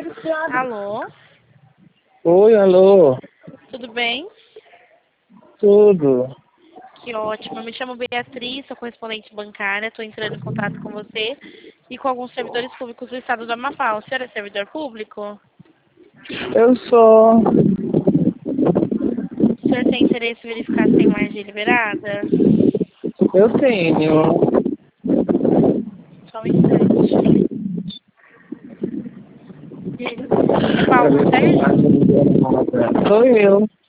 Alô? Oi, alô. Tudo bem? Tudo. Que ótimo. Eu me chamo Beatriz, sou correspondente bancária. Estou entrando em contato com você e com alguns servidores públicos do estado do Amapá. O senhor é servidor público? Eu sou. O senhor tem interesse em verificar se tem margem liberada? Eu tenho. Só um instante. É Paulo Sérgio? Sou eu.